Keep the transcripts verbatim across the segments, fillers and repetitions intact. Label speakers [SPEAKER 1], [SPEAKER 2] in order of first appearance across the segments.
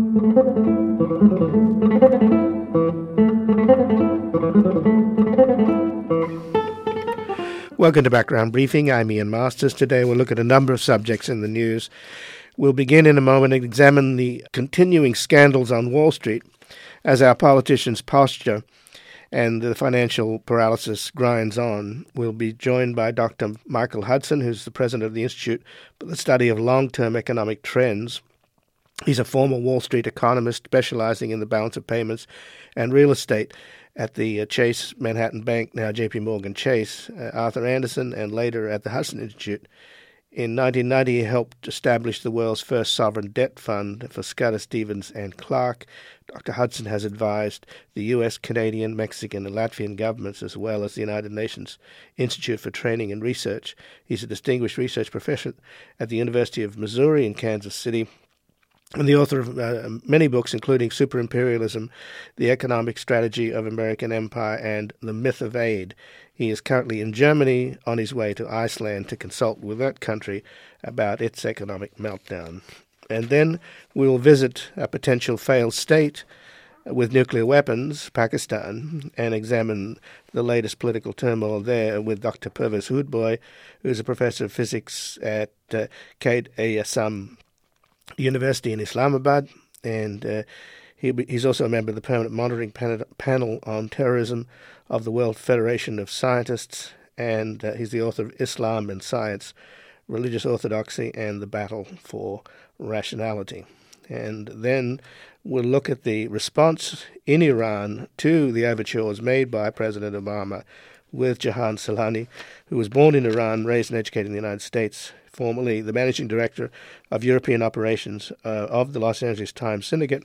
[SPEAKER 1] Welcome to Background Briefing. I'm Ian Masters. Today we'll look at a number of subjects in the news. We'll begin in a moment and examine the continuing scandals on Wall Street as our politicians posture and the financial paralysis grinds on. We'll be joined by Doctor Michael Hudson, who's the president of the Institute for the Study of Long-Term Economic Trends. He's a former Wall Street economist specializing in the balance of payments and real estate at the uh, Chase Manhattan Bank, now J P Morgan Chase, uh, Arthur Andersen, and later at the Hudson Institute. In nineteen ninety, he helped establish the world's first sovereign debt fund for Scudder, Stevens, and Clark. Doctor Hudson has advised the U S, Canadian, Mexican, and Latvian governments, as well as the United Nations Institute for Training and Research. He's a distinguished research professor at the University of Missouri in Kansas City, and the author of uh, many books, including Superimperialism, The Economic Strategy of American Empire, and The Myth of Aid. He is currently in Germany on his way to Iceland to consult with that country about its economic meltdown. And then we'll visit a potential failed state with nuclear weapons, Pakistan, and examine the latest political turmoil there with Doctor Pervez Hoodbhoy, who's a professor of physics at uh, Quaid-e-Azam University in Islamabad, and uh, he, he's also a member of the Permanent Monitoring pan- Panel on Terrorism of the World Federation of Scientists, and uh, he's the author of Islam and Science, Religious Orthodoxy, and the Battle for Rationality. And then we'll look at the response in Iran to the overtures made by President Obama with Jahan Salani, who was born in Iran, raised and educated in the United States, formerly the managing director of European operations uh, of the Los Angeles Times Syndicate.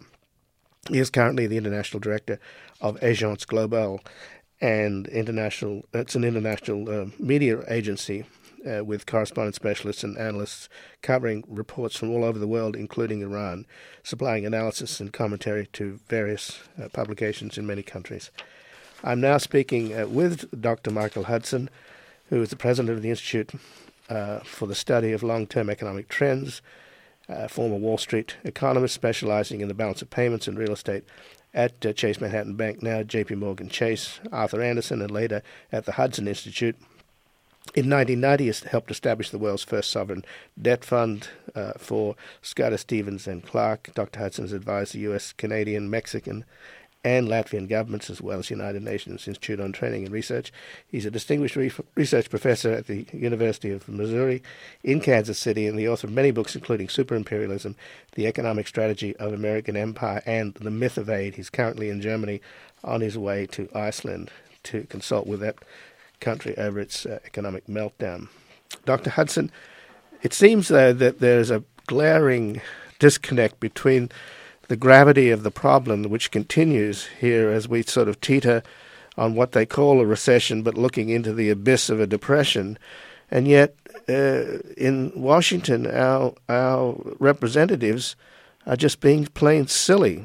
[SPEAKER 1] He is currently the international director of Agence Globale, and international. It's an international uh, media agency uh, with correspondent specialists and analysts covering reports from all over the world, including Iran, supplying analysis and commentary to various uh, publications in many countries. I'm now speaking uh, with Doctor Michael Hudson, who is the president of the Institute Uh, for the Study of Long-Term Economic Trends, uh, former Wall Street economist specializing in the balance of payments and real estate at uh, Chase Manhattan Bank, now J P Morgan Chase, Arthur Andersen, and later at the Hudson Institute. In nineteen ninety, he helped establish the world's first sovereign debt fund uh, for Scudder, Stevens, and Clark. Doctor Hudson has advised the U S, Canadian, Mexican, and Latvian governments, as well as the United Nations Institute on Training and Research. He's a distinguished re- research professor at the University of Missouri in Kansas City, and the author of many books, including Superimperialism, The Economic Strategy of American Empire, and The Myth of Aid. He's currently in Germany on his way to Iceland to consult with that country over its uh, economic meltdown. Doctor Hudson, it seems, though, that there's a glaring disconnect between the gravity of the problem, which continues here as we sort of teeter on what they call a recession, but looking into the abyss of a depression. And yet, uh, in Washington, our our representatives are just being plain silly.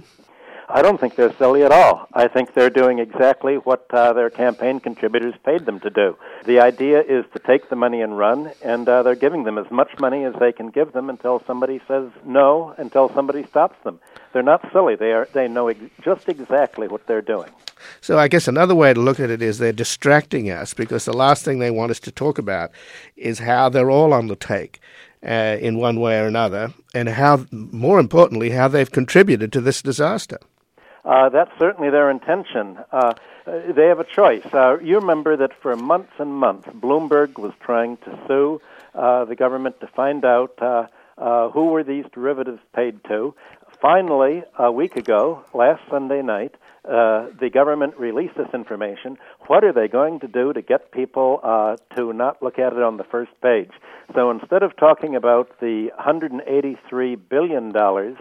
[SPEAKER 2] I don't think they're silly at all. I think they're doing exactly what uh, their campaign contributors paid them to do. The idea is to take the money and run, and uh, they're giving them as much money as they can give them until somebody says no, until somebody stops them. They're not silly. They are. They know ex- just exactly what they're doing.
[SPEAKER 1] So I guess another way to look at it is they're distracting us, because the last thing they want us to talk about is how they're all on the take uh, in one way or another, and how, more importantly, how they've contributed to this disaster.
[SPEAKER 2] Uh, that's certainly their intention. Uh, they have a choice. Uh, you remember that for months and months, Bloomberg was trying to sue uh, the government to find out uh, uh, who were these derivatives paid to. Finally, a week ago, last Sunday night, uh, the government released this information. What are they going to do to get people uh, to not look at it on the first page? So instead of talking about the one hundred eighty-three billion dollars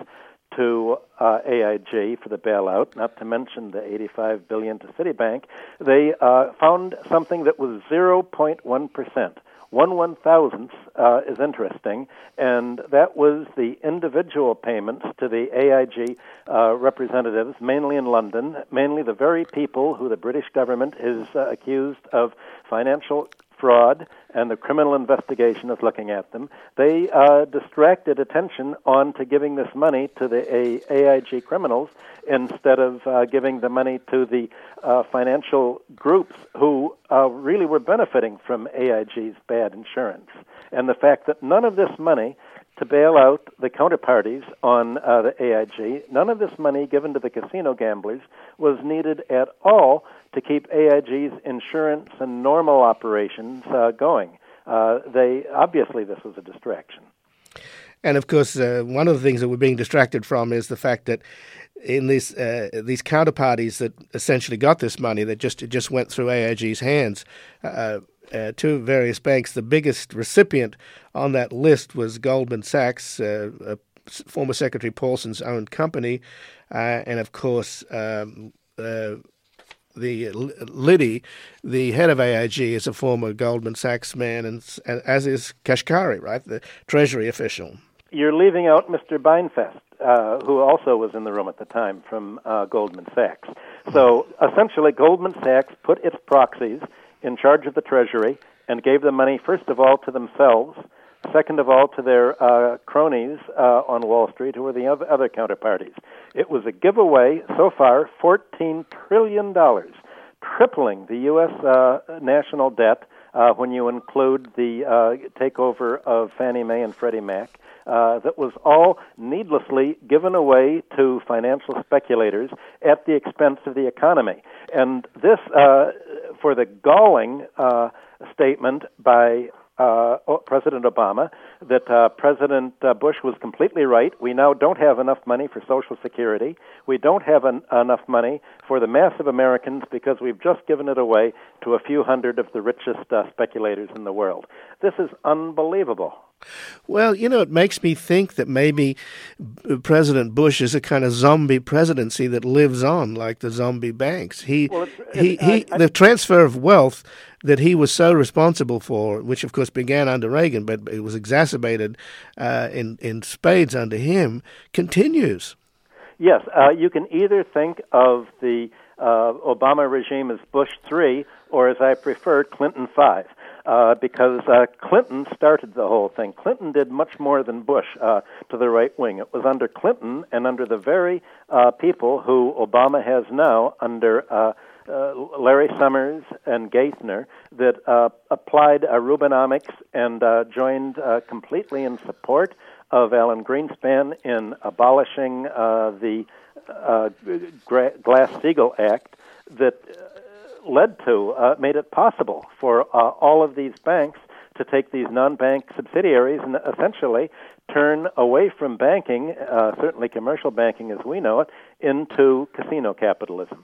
[SPEAKER 2] to uh, A I G for the bailout, not to mention the eighty-five billion dollars to Citibank, they uh, found something that was zero point one percent. One one thousandth uh, is interesting, and that was the individual payments to the A I G uh, representatives, mainly in London, mainly the very people who the British government is uh, accused of financial fraud and the criminal investigation is looking at them, they uh, distracted attention on to giving this money to the A- AIG criminals instead of uh, giving the money to the uh, financial groups who uh, really were benefiting from A I G's bad insurance. And the fact that none of this money to bail out the counterparties on uh, the A I G, none of this money given to the casino gamblers was needed at all to keep A I G's insurance and normal operations uh, going. Uh, they obviously, this was a distraction.
[SPEAKER 1] And of course, uh, one of the things that we're being distracted from is the fact that in these uh, these counterparties that essentially got this money, that just it just went through A I G's hands uh, uh, to various banks. The biggest recipient on that list was Goldman Sachs, uh, uh, former Secretary Paulson's own company, uh, and of course. Um, uh, The Liddy, the head of A I G, is a former Goldman Sachs man, and, and as is Kashkari, right, the Treasury official.
[SPEAKER 2] You're leaving out Mister Beinfest, uh, who also was in the room at the time from uh, Goldman Sachs. So essentially, Goldman Sachs put its proxies in charge of the Treasury and gave the money, first of all, to themselves, second of all, to their uh, cronies uh, on Wall Street, who were the other counterparties. It was a giveaway, so far, fourteen trillion dollars, tripling the U S uh, national debt uh, when you include the uh, takeover of Fannie Mae and Freddie Mac. Uh, that was all needlessly given away to financial speculators at the expense of the economy. And this, uh, for the galling uh, statement by Uh, President Obama, that uh, President uh, Bush was completely right. We now don't have enough money for Social Security. We don't have an, enough money for the mass of Americans because we've just given it away to a few hundred of the richest uh, speculators in the world. This is unbelievable.
[SPEAKER 1] Well, you know, it makes me think that maybe President Bush is a kind of zombie presidency that lives on, like the zombie banks. He, well, it's, it's, he, he, I, I, the transfer of wealth that he was so responsible for, which of course began under Reagan, but it was exacerbated uh, in in spades under him, continues.
[SPEAKER 2] Yes, uh, you can either think of the uh, Obama regime as Bush three, or as I prefer, Clinton five. Uh, because uh, Clinton started the whole thing. Clinton did much more than Bush uh, to the right wing. It was under Clinton and under the very uh, people who Obama has now under uh, uh, Larry Summers and Gaithner that uh, applied uh, Rubenomics and uh, joined uh, completely in support of Alan Greenspan in abolishing uh, the uh, Glass-Steagall Act that led to, uh, made it possible for uh, all of these banks to take these non-bank subsidiaries and essentially turn away from banking, uh, certainly commercial banking as we know it, into casino capitalism.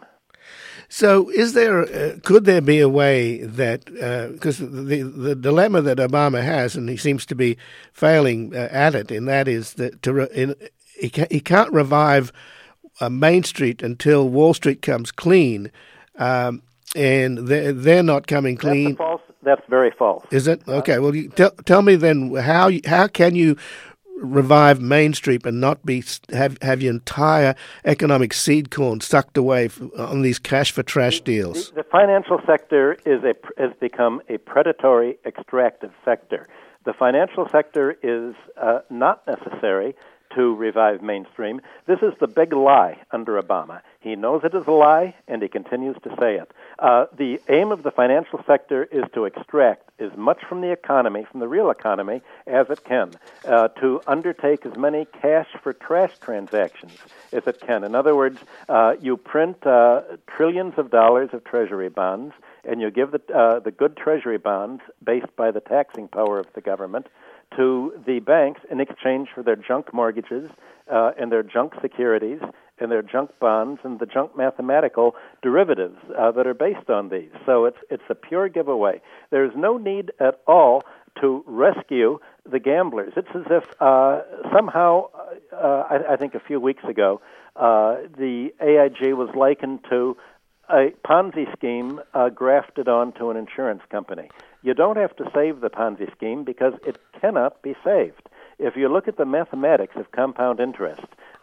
[SPEAKER 1] So is there, uh, could there be a way that, because uh, the, the dilemma that Obama has, and he seems to be failing uh, at it, and that is that to re- in, he, ca- he can't revive uh, Main Street until Wall Street comes clean, um, and they're, they're not coming clean.
[SPEAKER 2] That's false. That's very false.
[SPEAKER 1] Is it? Okay, well, you tell, tell me then, how how can you revive Main Street and not be have have your entire economic seed corn sucked away on these cash for trash deals?
[SPEAKER 2] The, the financial sector is a has become a predatory, extractive sector. The financial sector is uh, not necessary to revive mainstream. This is the big lie under Obama. He knows it is a lie, and he continues to say it. Uh, the aim of the financial sector is to extract as much from the economy, from the real economy, as it can, uh, to undertake as many cash-for-trash transactions as it can. In other words, uh, you print uh, trillions of dollars of treasury bonds, and you give the, uh, the good treasury bonds, based by the taxing power of the government, to the banks in exchange for their junk mortgages uh, and their junk securities and their junk bonds and the junk mathematical derivatives uh, that are based on these. So it's it's a pure giveaway. There's no need at all to rescue the gamblers. It's as if uh, somehow, uh, I, I think a few weeks ago, uh, the A I G was likened to a Ponzi scheme uh, grafted onto an insurance company. You don't have to save the Ponzi scheme because it cannot be saved. If you look at the mathematics of compound interest,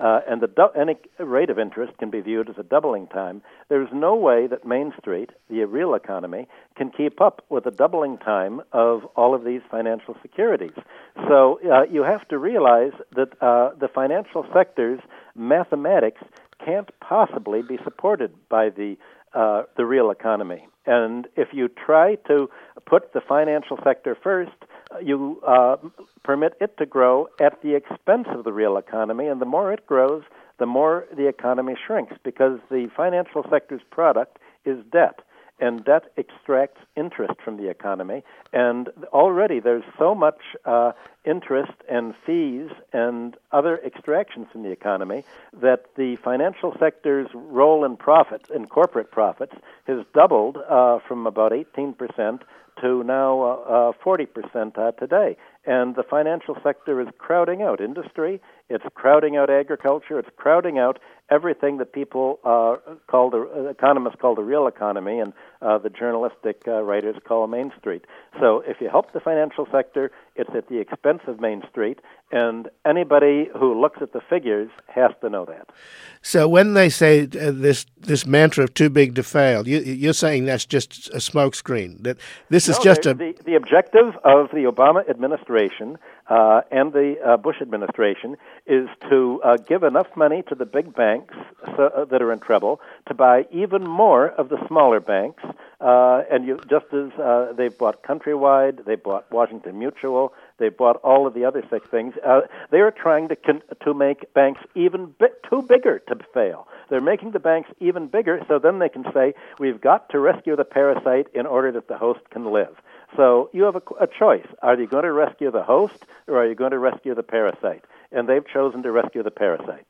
[SPEAKER 2] uh, and the du- any rate of interest can be viewed as a doubling time, there's no way that Main Street, the real economy, can keep up with the doubling time of all of these financial securities. So uh, you have to realize that uh, the financial sector's mathematics can't possibly be supported by the uh, the real economy. And if you try to put the financial sector first, you uh, permit it to grow at the expense of the real economy, and the more it grows, the more the economy shrinks, because the financial sector's product is debt, and debt extracts interest from the economy. And already there's so much uh, interest and fees and other extractions from the economy that the financial sector's role in profits, in corporate profits, has doubled uh, from about eighteen percent to now uh, uh, forty percent uh, today. And the financial sector is crowding out industry, it's crowding out agriculture, it's crowding out everything that people uh, call the uh, economists call the real economy, and uh, the journalistic uh, writers call Main Street. So if you help the financial sector, it's at the expense of Main Street, and anybody who looks at the figures has to know that.
[SPEAKER 1] So when they say uh, this this mantra of too big to fail, you, you're saying that's just a smokescreen, that this is
[SPEAKER 2] no,
[SPEAKER 1] just a...
[SPEAKER 2] The, the objective of the Obama administration uh, and the uh, Bush administration is to uh, give enough money to the big banks so, uh, that are in trouble to buy even more of the smaller banks. Uh, and you, just as uh, they've bought Countrywide, they bought Washington Mutual, they bought all of the other six things, uh, they are trying to con- to make banks even bi- too bigger to fail. They're making the banks even bigger, so then they can say, we've got to rescue the parasite in order that the host can live. So you have a, a choice. Are you going to rescue the host, or are you going to rescue the parasite? And they've chosen to rescue the parasite.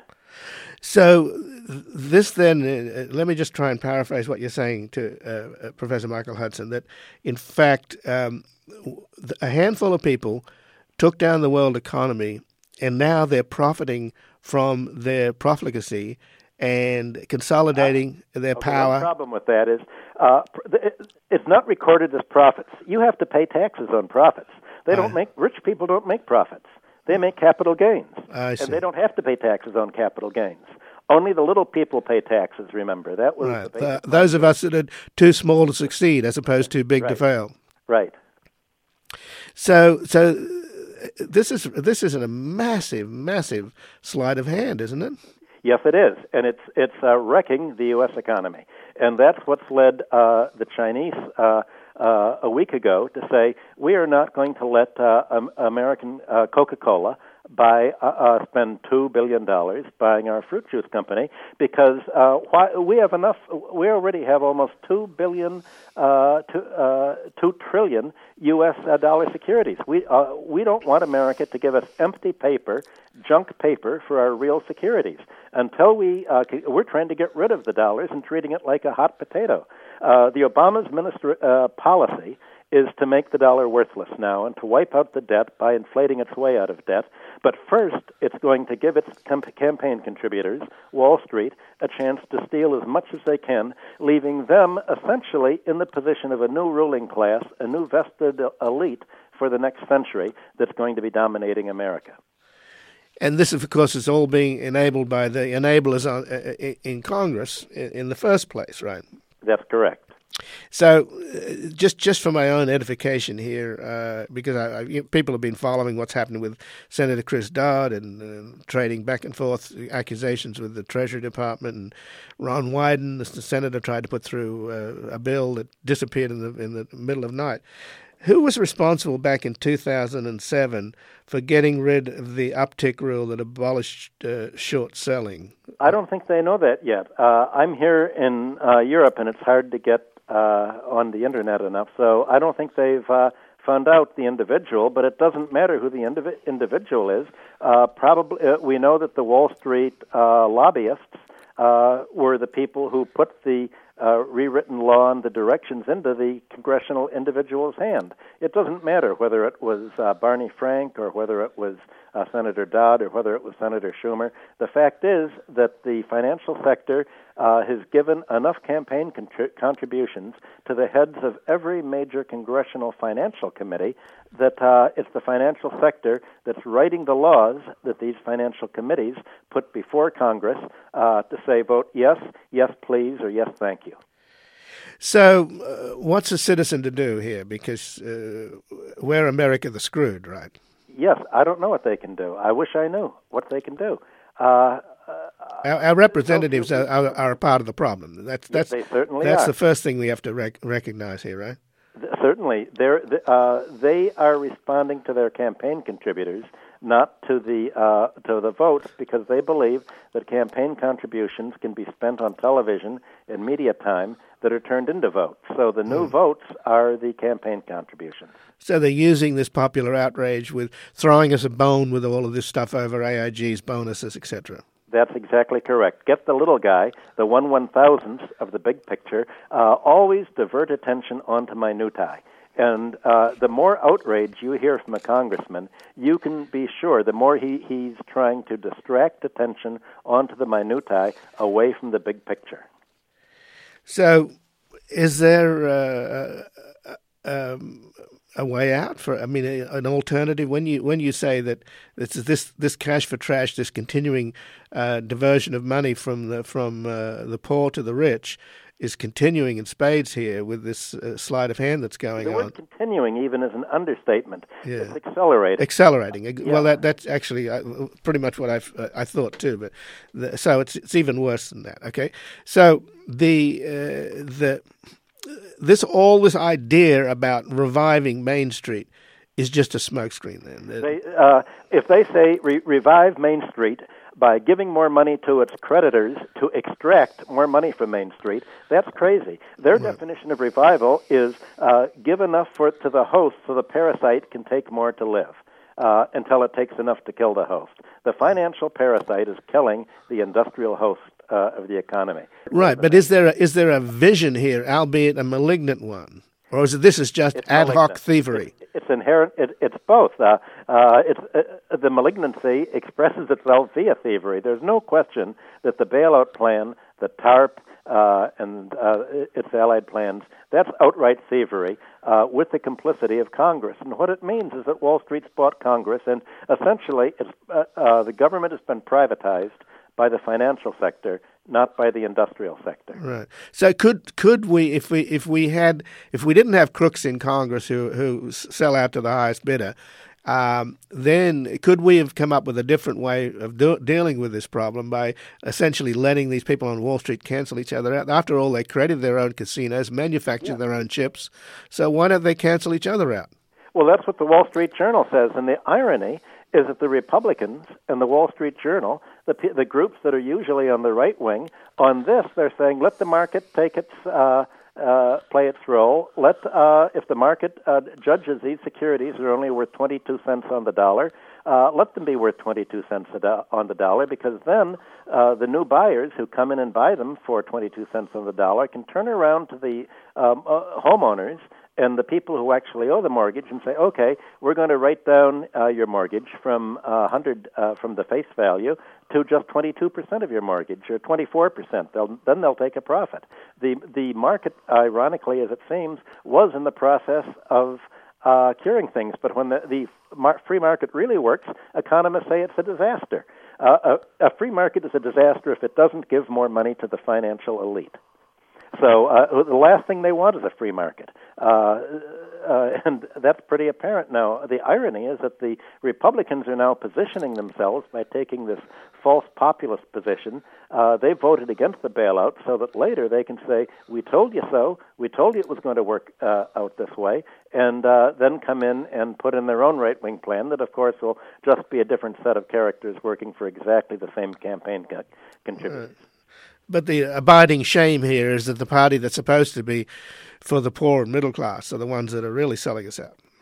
[SPEAKER 1] So this then, uh, let me just try and paraphrase what you're saying to uh, uh, Professor Michael Hudson, that in fact um, a handful of people took down the world economy, and now they're profiting from their profligacy and consolidating uh, their
[SPEAKER 2] okay,
[SPEAKER 1] power.
[SPEAKER 2] The problem with that is uh, it's not recorded as profits. You have to pay taxes on profits. They don't uh, make rich people don't make profits. They make capital gains,
[SPEAKER 1] I see.
[SPEAKER 2] And they don't have to pay taxes on capital gains. Only the little people pay taxes, remember. That was
[SPEAKER 1] right.
[SPEAKER 2] the
[SPEAKER 1] the, those of us that are too small to succeed as opposed to too big
[SPEAKER 2] right.
[SPEAKER 1] to fail.
[SPEAKER 2] Right.
[SPEAKER 1] So so this is this is a massive, massive sleight of hand, isn't it?
[SPEAKER 2] Yes, it is, and it's it's uh, wrecking the U S economy, and that's what's led uh, the Chinese uh, uh, a week ago to say we are not going to let uh, um, American uh, Coca-Cola buy uh, uh, spend two billion dollars buying our fruit juice company because uh, why, we have enough. We already have almost two billion, uh, two, uh, two trillion U S uh, dollar securities. We uh, we don't want America to give us empty paper, junk paper for our real securities. Until we uh, we're trying to get rid of the dollars and treating it like a hot potato. Uh, the Obama's minister uh, policy is to make the dollar worthless now and to wipe out the debt by inflating its way out of debt. But first, it's going to give its comp- campaign contributors, Wall Street, a chance to steal as much as they can, leaving them essentially in the position of a new ruling class, a new vested elite for the next century that's going to be dominating America.
[SPEAKER 1] And this, of course, is all being enabled by the enablers on, uh, in Congress in the first place, right?
[SPEAKER 2] That's correct.
[SPEAKER 1] So, uh, just just for my own edification here, uh, because I, I, you know, people have been following what's happening with Senator Chris Dodd and uh, trading back and forth accusations with the Treasury Department, and Ron Wyden, the senator, tried to put through uh, a bill that disappeared in the in the middle of night. Who was responsible back in two thousand seven for getting rid of the uptick rule that abolished uh, short selling?
[SPEAKER 2] I don't think they know that yet. Uh, I'm here in uh, Europe, and it's hard to get uh, on the Internet enough, so I don't think they've uh, found out the individual, but it doesn't matter who the indiv- individual is. Uh, probably, uh, we know that the Wall Street uh, lobbyists uh, were the people who put the uh, rewritten law and the directions into the congressional individual's hand. It doesn't matter whether it was uh, Barney Frank or whether it was uh, Senator Dodd or whether it was Senator Schumer. The fact is that the financial sector uh, has given enough campaign contri- contributions to the heads of every major congressional financial committee that uh, it's the financial sector that's writing the laws that these financial committees put before Congress uh, to say, vote yes, yes please, or yes thank you.
[SPEAKER 1] So uh, what's a citizen to do here? Because uh, we're America the screwed, right?
[SPEAKER 2] Yes, I don't know what they can do. I wish I knew what they can do. Uh,
[SPEAKER 1] our, our representatives are, are, are a part of the problem. That's that's
[SPEAKER 2] they certainly
[SPEAKER 1] that's
[SPEAKER 2] are.
[SPEAKER 1] the first thing we have to rec- recognize here, right?
[SPEAKER 2] Certainly, they're, uh, they are responding to their campaign contributors, not to the uh, to the votes, because they believe that campaign contributions can be spent on television and media time that are turned into votes. So the new mm. votes are the campaign contributions.
[SPEAKER 1] So they're using this popular outrage with throwing us a bone with all of this stuff over A I Gs, bonuses, et cetera.
[SPEAKER 2] That's exactly correct. Get the little guy, the one one-thousandth of the big picture, uh, always divert attention onto minutiae. And uh, the more outrage you hear from a congressman, you can be sure the more he, he's trying to distract attention onto the minutiae away from the big picture.
[SPEAKER 1] So is there uh, uh, um, a way out for, I mean, a, an alternative? When you when you say that this this this cash for trash, this continuing uh, diversion of money from the from uh, the poor to the rich is continuing in spades here with this uh, sleight of hand that's going
[SPEAKER 2] on.
[SPEAKER 1] The word
[SPEAKER 2] on. Continuing even is an understatement.
[SPEAKER 1] Yeah.
[SPEAKER 2] It's accelerating.
[SPEAKER 1] Accelerating.
[SPEAKER 2] Yeah.
[SPEAKER 1] Well, that that's actually uh, pretty much what I uh, I thought too. But the, so it's it's even worse than that. Okay, so the uh, the this all this idea about reviving Main Street is just a smokescreen. Then
[SPEAKER 2] they, uh, if they say re- revive Main Street by giving more money to its creditors to extract more money from Main Street, that's crazy. Their right. definition of revival is uh, give enough for it to the host so the parasite can take more to live uh, until it takes enough to kill the host. The financial parasite is killing the industrial host uh, of the economy.
[SPEAKER 1] Right, but is there a, is there a vision here, albeit a malignant one? Or is it, this is just
[SPEAKER 2] it's
[SPEAKER 1] ad
[SPEAKER 2] malignant.
[SPEAKER 1] hoc thievery?
[SPEAKER 2] It's, it's inherent. It, it's both. Uh, uh, it's uh, the malignancy expresses itself via thievery. There's no question that the bailout plan, the TARP, uh, and uh, its allied plans, that's outright thievery uh, with the complicity of Congress. And what it means is that Wall Street's bought Congress, and essentially, it's uh, uh, the government has been privatized by the financial sector, not by the industrial sector.
[SPEAKER 1] Right. So could could we, if we if we had if we didn't have crooks in Congress who who sell out to the highest bidder, um, then could we have come up with a different way of do, dealing with this problem by essentially letting these people on Wall Street cancel each other out? After all, they created their own casinos, manufactured yeah. their own chips, so why don't they cancel each other out?
[SPEAKER 2] Well, that's what the Wall Street Journal says, and the irony is that the Republicans and the Wall Street Journal, the the groups that are usually on the right wing, on this they're saying let the market take its uh, uh, play its role. Let uh, if the market uh, judges these securities are only worth twenty-two cents on the dollar, uh, let them be worth twenty-two cents a do- on the dollar, because then uh, the new buyers who come in and buy them for twenty-two cents on the dollar can turn around to the um, uh, homeowners and the people who actually owe the mortgage and say, okay, we're going to write down uh, your mortgage from uh, one hundred uh, from the face value to just twenty-two percent of your mortgage, or twenty-four percent. They'll, then they'll take a profit. The the market, ironically as it seems, was in the process of uh, curing things, but when the, the mar- free market really works, economists say it's a disaster. Uh, a, a free market is a disaster if it doesn't give more money to the financial elite. So uh, the last thing they want is a free market, uh, uh, and that's pretty apparent now. The irony is that the Republicans are now positioning themselves by taking this false populist position. Uh, they voted against the bailout so that later they can say, we told you so, we told you it was going to work uh, out this way, and uh, then come in and put in their own right-wing plan that, of course, will just be a different set of characters working for exactly the same campaign co- contributors.
[SPEAKER 1] Right. But the abiding shame here is that the party that's supposed to be for the poor and middle class are the ones that are really selling us out.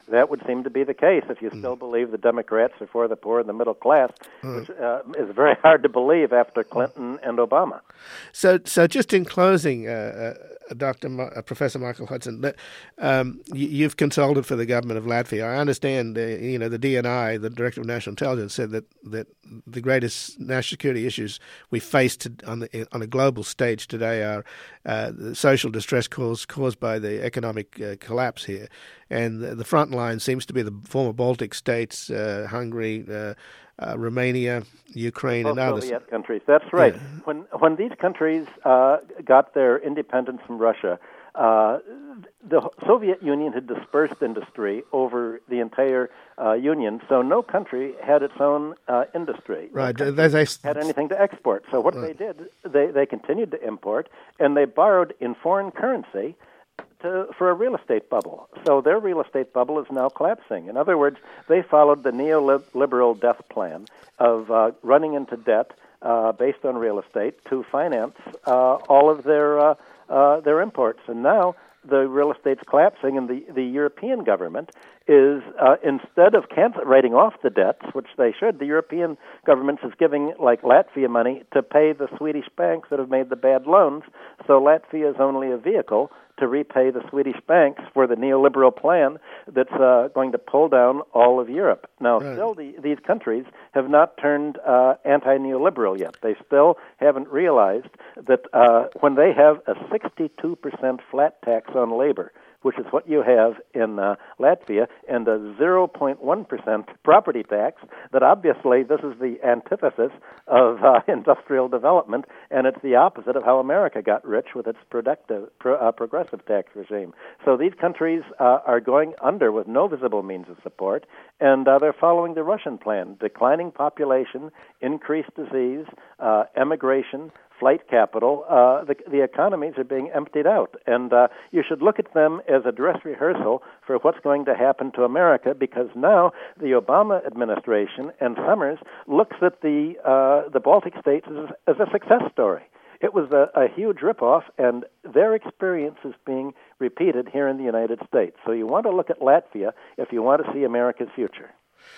[SPEAKER 2] that would seem to be the case if you still mm. believe the Democrats are for the poor and the middle class, mm. which uh, is very hard to believe after Clinton and Obama.
[SPEAKER 1] So, so just in closing, uh, uh, Doctor Ma- uh, Professor Michael Hudson, um, you, you've consulted for the government of Latvia. I understand, uh, you know, the D N I, the Director of National Intelligence, said that, that the greatest national security issues we face to, on the on a global stage today are uh, the social distress caused caused by the economic uh, collapse here, and the, the front line seems to be the former Baltic states, uh, Hungary, uh, uh, Romania, Ukraine,
[SPEAKER 2] Both
[SPEAKER 1] and others.
[SPEAKER 2] Soviet countries. That's right.
[SPEAKER 1] Yeah.
[SPEAKER 2] When when these countries uh, got their independence from Russia, uh, the Soviet Union had dispersed industry over the entire uh, Union, so no country had its own uh, industry.
[SPEAKER 1] Right.
[SPEAKER 2] No
[SPEAKER 1] they, they,
[SPEAKER 2] had anything to export. So what
[SPEAKER 1] right.
[SPEAKER 2] they did, they, they continued to import, and they borrowed in foreign currency to, for a real estate bubble. So their real estate bubble is now collapsing. In other words, they followed the neoliberal death plan of uh, running into debt uh, based on real estate to finance uh, all of their uh, uh, their imports. And now the real estate's collapsing, and the, the European government is, uh, instead of cancel, writing off the debts, which they should, the European government is giving, like Latvia, money to pay the Swedish banks that have made the bad loans. So Latvia is only a vehicle to repay the Swedish banks for the neoliberal plan that's uh, going to pull down all of Europe. Now, right. still, the, these countries have not turned uh, anti-neoliberal yet. They still haven't realized that uh, when they have a sixty-two percent flat tax on labor, which is what you have in uh, Latvia, and a zero point one percent property tax, that obviously this is the antithesis of uh, industrial development, and it's the opposite of how America got rich with its productive, pro, uh, progressive tax regime. So these countries uh, are going under with no visible means of support, and uh, they're following the Russian plan: declining population, increased disease, uh, emigration, flight capital. Uh, the, the economies are being emptied out. And uh, you should look at them as a dress rehearsal for what's going to happen to America, because now the Obama administration and Summers looks at the uh, the Baltic states as, as a success story. It was a, a huge ripoff, and their experience is being repeated here in the United States. So you want to look at Latvia if you want to see America's future.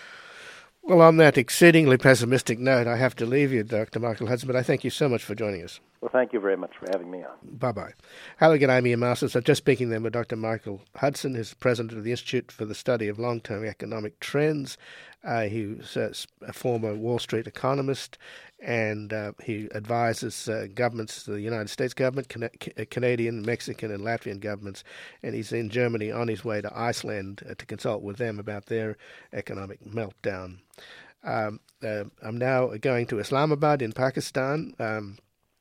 [SPEAKER 1] Well, on that exceedingly pessimistic note, I have to leave you, Doctor Michael Hudson, but I thank you so much for joining us.
[SPEAKER 2] Well, thank you very much for having me on.
[SPEAKER 1] Bye-bye. Halligan, I'm Ian Masters. I'm just speaking then with Doctor Michael Hudson, who's president of the Institute for the Study of Long-Term Economic Trends. Uh, he's uh, a former Wall Street economist, and uh, he advises uh, governments, the United States government, Can- Canadian, Mexican, and Latvian governments, and he's in Germany on his way to Iceland uh, to consult with them about their economic meltdown. Um, uh, I'm now going to Islamabad in Pakistan, um,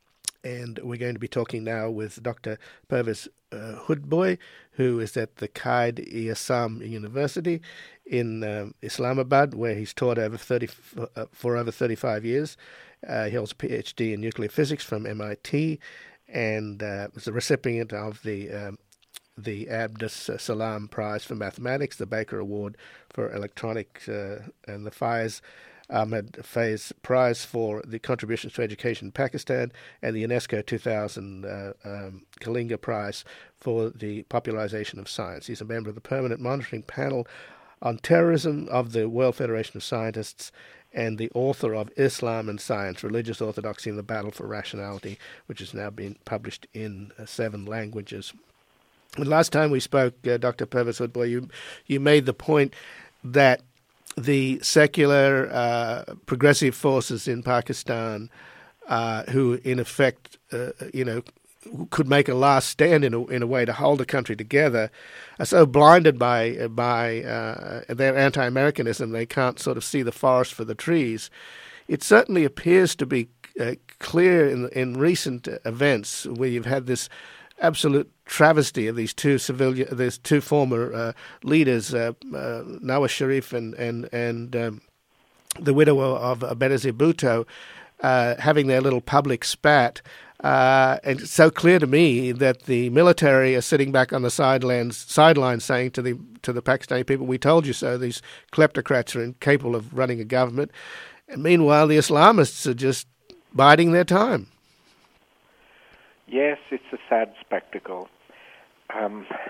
[SPEAKER 1] and we're going to be talking now with Doctor Pervez uh, Hudboy, who is at the Quaid-e-Azam University in um, Islamabad, where he's taught over thirty uh, for over thirty-five years. Uh, he holds a P H D in nuclear physics from M I T, and uh, was a recipient of the um, the Abdus Salam Prize for Mathematics, the Baker Award for Electronics, uh, and the Faiz Ahmed Faiz Prize for the contributions to education in Pakistan, and the UNESCO two thousand uh, um, Kalinga Prize for the popularization of science. He's a member of the Permanent Monitoring Panel on Terrorism of the World Federation of Scientists, and the author of Islam and Science, Religious Orthodoxy and the Battle for Rationality, which has now been published in uh, seven languages. And last time we spoke, uh, Doctor Pervez Hudboy, you, you made the point that the secular uh, progressive forces in Pakistan, uh, who in effect, uh, you know, could make a last stand in a, in a way to hold the country together, are so blinded by by uh, their anti-Americanism they can't sort of see the forest for the trees. It certainly appears to be uh, clear in in recent events where you've had this absolute travesty of these two civilian, these two former uh, leaders, uh, uh, Nawaz Sharif and and and um, the widow of Benazir Bhutto, uh, having their little public spat. Uh, and it's so clear to me that the military are sitting back on the sidelines, sidelines saying to the to the Pakistani people, "We told you so." These kleptocrats are incapable of running a government. And meanwhile, the Islamists are just biding their time.
[SPEAKER 3] Yes, it's a sad spectacle. Um,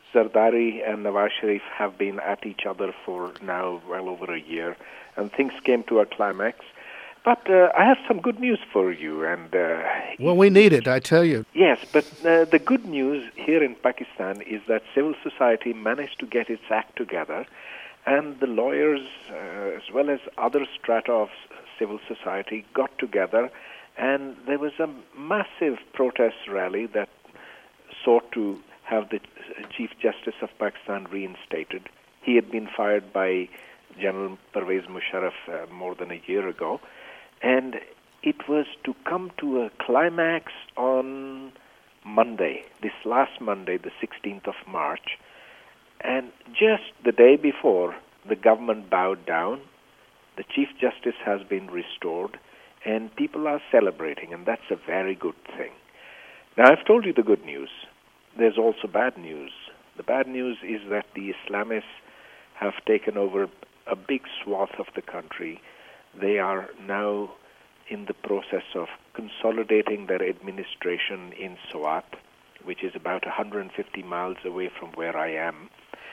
[SPEAKER 3] Zardari and Nawaz Sharif have been at each other for now well over a year, and things came to a climax. But uh, I have some good news for you. And uh,
[SPEAKER 1] well, we need it, I tell you.
[SPEAKER 3] Yes, but uh, the good news here in Pakistan is that civil society managed to get its act together, and the lawyers, uh, as well as other strata of civil society, got together, and there was a massive protest rally that sought to have the Chief Justice of Pakistan reinstated. He had been fired by General Pervez Musharraf uh, more than a year ago, and it was to come to a climax on Monday, this last Monday, the sixteenth of March, and just the day before, the government bowed down, the Chief Justice has been restored, and people are celebrating, and that's a very good thing. Now, I've told you the good news. There's also bad news. The bad news is that the Islamists have taken over a big swath of the country. They are now in the process of consolidating their administration in Swat, which is about one hundred fifty miles away from where I am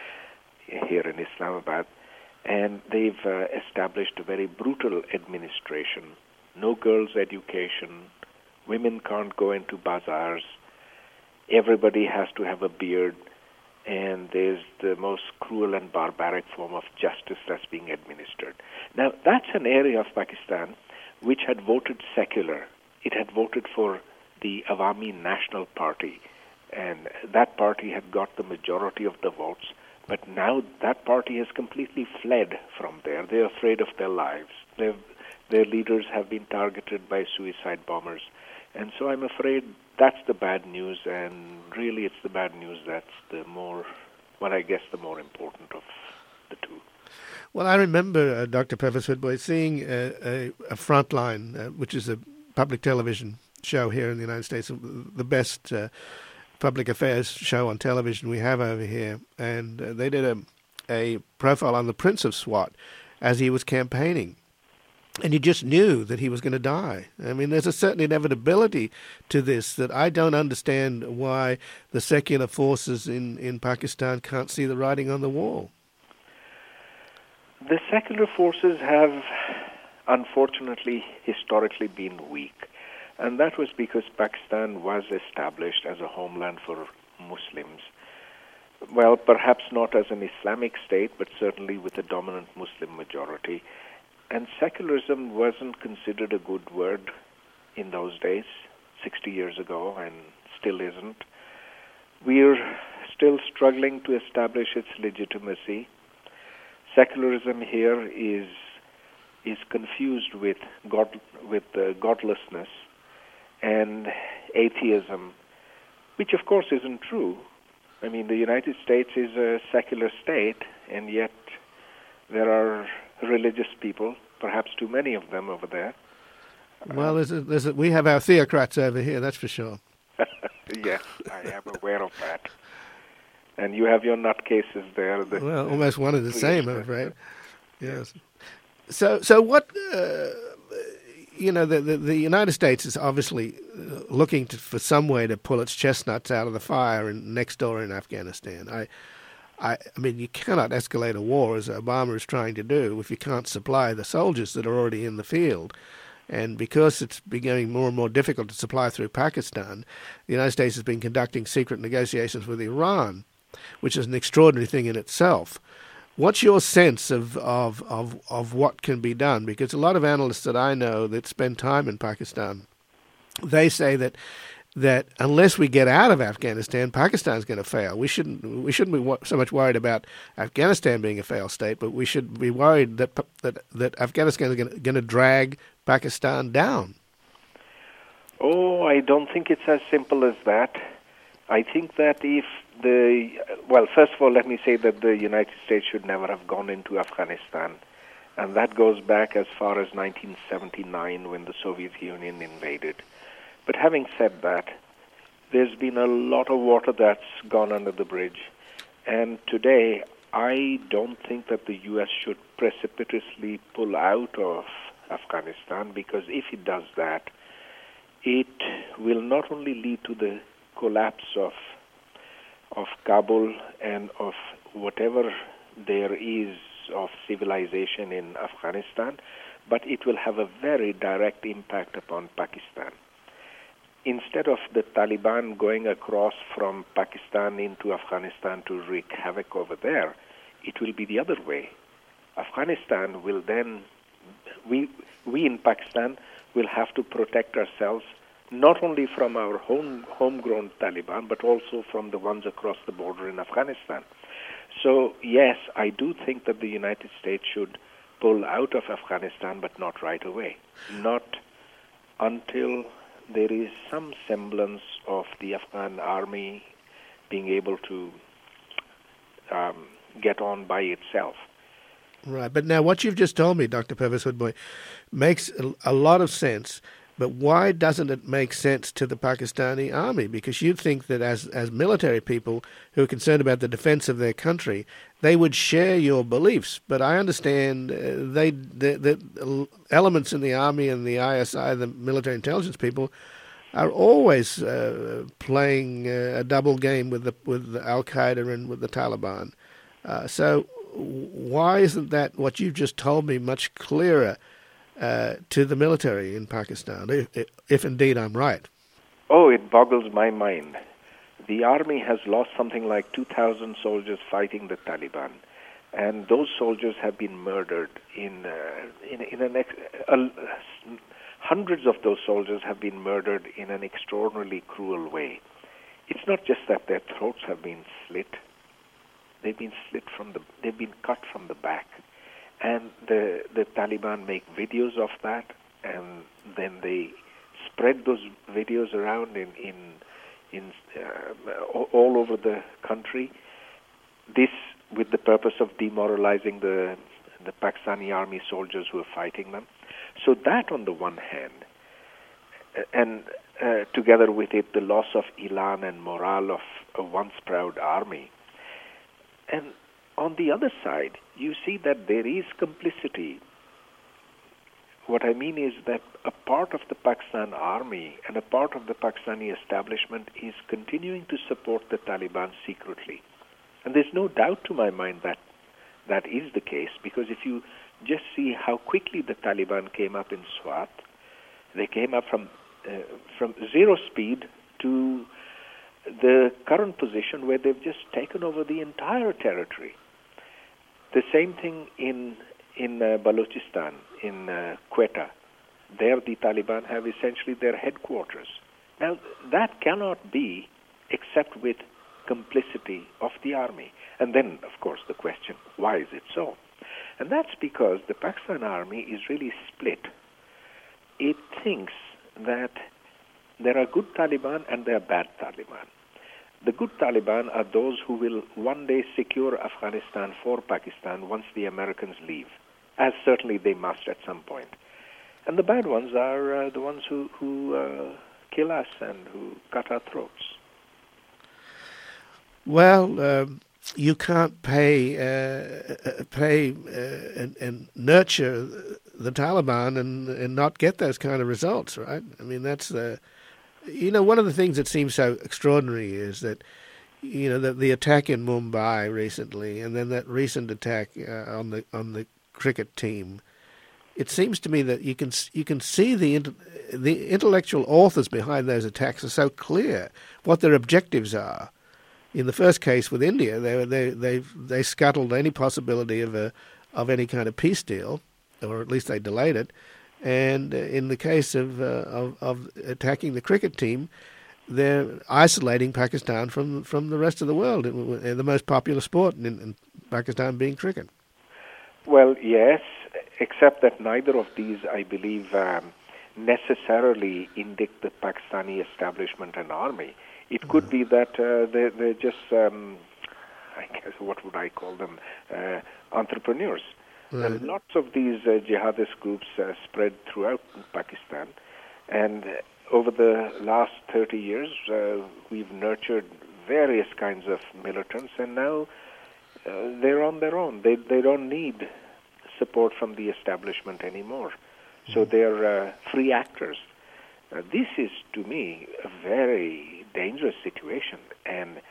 [SPEAKER 3] here in Islamabad. And they've uh, established a very brutal administration. No girls' education. Women can't go into bazaars. Everybody has to have a beard. And there's the most cruel and barbaric form of justice that's being administered. Now, that's an area of Pakistan which had voted secular. It had voted for the Awami National Party, and that party had got the majority of the votes. But now that party has completely fled from there. They're afraid of their lives. They've, their leaders have been targeted by suicide bombers. And so I'm afraid that's the bad news, and really it's the bad news that's the more, well, I guess the more important of the two.
[SPEAKER 1] Well, I remember, uh, Doctor Pervez Hoodbhoy, seeing a, a, a Frontline, uh, which is a public television show here in the United States, the best uh, public affairs show on television we have over here, and uh, they did a, a profile on the Prince of Swat as he was campaigning. And you just knew that he was going to die. I mean, there's a certain inevitability to this that I don't understand why the secular forces in, in Pakistan can't see the writing on the wall.
[SPEAKER 3] The secular forces have, unfortunately, historically been weak. And that was because Pakistan was established as a homeland for Muslims. Well, perhaps not as an Islamic state, but certainly with a dominant Muslim majority. And secularism wasn't considered a good word in those days, sixty years ago, and still isn't. We're still struggling to establish its legitimacy. Secularism here is is confused with God, with uh, godlessness and atheism, which of course isn't true. I mean, the United States is a secular state, and yet there are religious people, perhaps too many of them over there.
[SPEAKER 1] Well, there's a, there's a, we have our theocrats over here, that's for sure.
[SPEAKER 3] Yes, I am aware of that. And you have your nutcases there. The
[SPEAKER 1] well, almost one and the same, I'm afraid. Yes. So, so what? Uh, you know, the, the the United States is obviously looking to, for some way to pull its chestnuts out of the fire in, next door in Afghanistan. I. I, I mean, you cannot escalate a war, as Obama is trying to do, if you can't supply the soldiers that are already in the field. And because it's becoming more and more difficult to supply through Pakistan, the United States has been conducting secret negotiations with Iran, which is an extraordinary thing in itself. What's your sense of, of, of, of what can be done? Because a lot of analysts that I know that spend time in Pakistan, they say that that unless we get out of Afghanistan, Pakistan's going to fail. We shouldn't we shouldn't be so much worried about Afghanistan being a failed state, but we should be worried that that, that Afghanistan is going to drag Pakistan down.
[SPEAKER 3] Oh, I don't think it's as simple as that. I think that if the well, first of all, let me say that the United States should never have gone into Afghanistan, and that goes back as far as nineteen seventy-nine when the Soviet Union invaded. But having said that, there's been a lot of water that's gone under the bridge. And today, I don't think that the U S should precipitously pull out of Afghanistan, because if it does that, it will not only lead to the collapse of of Kabul and of whatever there is of civilization in Afghanistan, but it will have a very direct impact upon Pakistan. Instead of the Taliban going across from Pakistan into Afghanistan to wreak havoc over there, it will be the other way. Afghanistan will then, we, we in Pakistan will have to protect ourselves not only from our home, homegrown Taliban, but also from the ones across the border in Afghanistan. So, yes, I do think that the United States should pull out of Afghanistan, but not right away. Not until there is some semblance of the Afghan army being able to um, get on by itself.
[SPEAKER 1] Right. But now what you've just told me, Doctor Pervez Hoodbhoy, makes a, a lot of sense. But why doesn't it make sense to the Pakistani army? Because you'd think that as as military people who are concerned about the defense of their country, they would share your beliefs. But I understand uh, they the, the elements in the army and the I S I, the military intelligence people, are always uh, playing uh, a double game with the with the Al Qaeda and with the Taliban. Uh, so why isn't that what you've just told me much clearer Uh, to the military in Pakistan, if, if indeed I'm right?
[SPEAKER 3] Oh, it boggles my mind. The army has lost something like two thousand soldiers fighting the Taliban, and those soldiers have been murdered in uh, in, in an ex- uh, hundreds of those soldiers have been murdered in an extraordinarily cruel way. It's not just that their throats have been slit; they've been slit from the they've been cut from the back. And the, the Taliban make videos of that, and then they spread those videos around in in, in uh, all over the country. This with the purpose of demoralizing the the Pakistani army soldiers who are fighting them. So that, on the one hand, and uh, together with it, the loss of elan and morale of a once proud army, and on the other side, you see that there is complicity. What I mean is that a part of the Pakistan army and a part of the Pakistani establishment is continuing to support the Taliban secretly. And there's no doubt to my mind that that is the case, because if you just see how quickly the Taliban came up in Swat, they came up from uh, from zero speed to the current position where they've just taken over the entire territory. The same thing in in uh, Balochistan, in uh, Quetta. There the Taliban have essentially their headquarters. Now, that cannot be except with complicity of the army. And then, of course, the question, why is it so? And that's because the Pakistan army is really split. It thinks that there are good Taliban and there are bad Taliban. The good Taliban are those who will one day secure Afghanistan for Pakistan once the Americans leave, as certainly they must at some point. And the bad ones are uh, the ones who, who uh, kill us and who cut our throats.
[SPEAKER 1] Well, um, you can't pay uh, pay uh, and, and nurture the Taliban and, and not get those kind of results, right? I mean, that's the... You know, one of the things that seems so extraordinary is that, you know, the, the attack in Mumbai recently, and then that recent attack uh, on the on the cricket team. It seems to me that you can you can see the the intellectual authors behind those attacks are so clear what their objectives are. In the first case with India, they they they they scuttled any possibility of a of any kind of peace deal, or at least they delayed it. And in the case of, uh, of of attacking the cricket team, they're isolating Pakistan from from the rest of the world, the most popular sport in, in Pakistan being cricket.
[SPEAKER 3] Well, yes, except that neither of these, I believe, um, necessarily indict the Pakistani establishment and army. It could be that uh, they're, they're just, um, I guess, what would I call them, uh, entrepreneurs. Right. And lots of these uh, jihadist groups uh, spread throughout Pakistan. And uh, over the last thirty years, uh, we've nurtured various kinds of militants, and now uh, they're on their own. They they don't need support from the establishment anymore. So they're uh, free actors. Uh, this is, to me, a very dangerous situation. And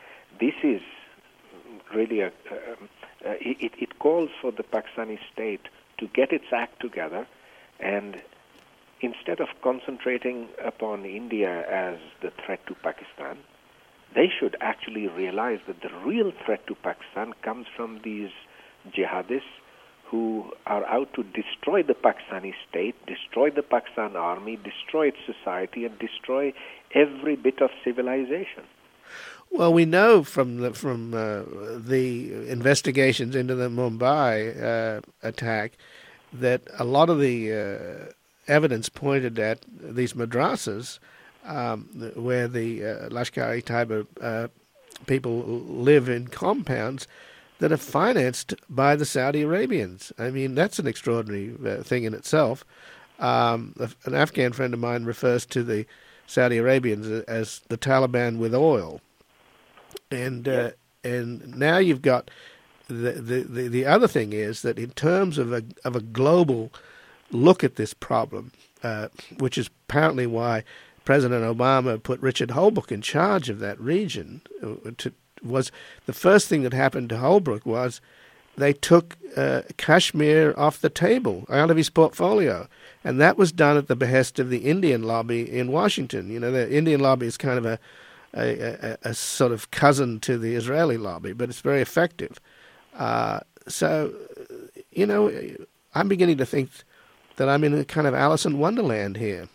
[SPEAKER 3] this is really a, um, uh, it, it calls for the Pakistani state to get its act together, and instead of concentrating upon India as the threat to Pakistan, they should actually realize that the real threat to Pakistan comes from these jihadists who are out to destroy the Pakistani state, destroy the Pakistan army, destroy its society, and destroy every bit of civilization.
[SPEAKER 1] Well, we know from the, from uh, the investigations into the Mumbai uh, attack that a lot of the uh, evidence pointed at these madrasas um, where the uh, Lashkar-e-Taiba uh, people live in compounds that are financed by the Saudi Arabians. I mean, that's an extraordinary uh, thing in itself. Um, an Afghan friend of mine refers to the Saudi Arabians as the Taliban with oil. And uh,
[SPEAKER 3] yeah.
[SPEAKER 1] and now you've got the, the, the, the other thing is that in terms of a of a global look at this problem, uh, which is apparently why President Obama put Richard Holbrooke in charge of that region, uh, to, was the first thing that happened to Holbrooke was they took uh, Kashmir off the table, out of his portfolio. And that was done at the behest of the Indian lobby in Washington. You know, the Indian lobby is kind of a A, a, a sort of cousin to the Israeli lobby, but it's very effective. Uh, so, you know, I'm beginning to think that I'm in a kind of Alice in Wonderland here.